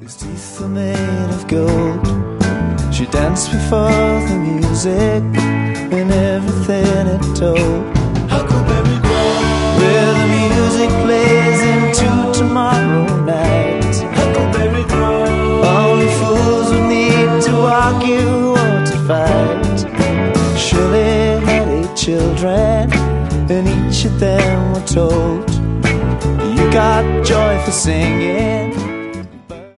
His teeth were made of gold. She danced before the music and everything it told. Huckleberry Grove, where the music plays into tomorrow night. Huckleberry Grove, only fools would need to argue or to fight. Shirley had 8 children, and each of them were told, you got joy for singing.